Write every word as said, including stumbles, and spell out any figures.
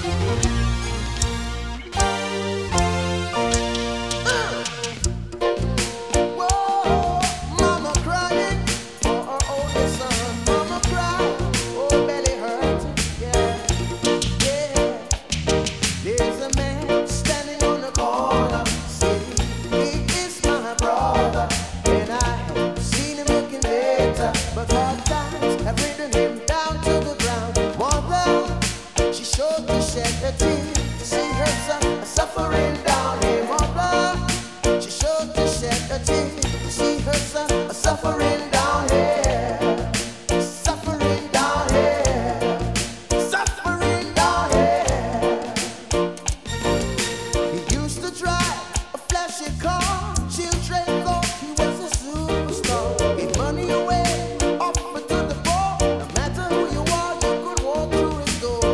But hard times have ridden him down to the ground. Mother, she showed to shed a tear to see her son suffering down here. Mother, she showed to shed a tear to see her son suffering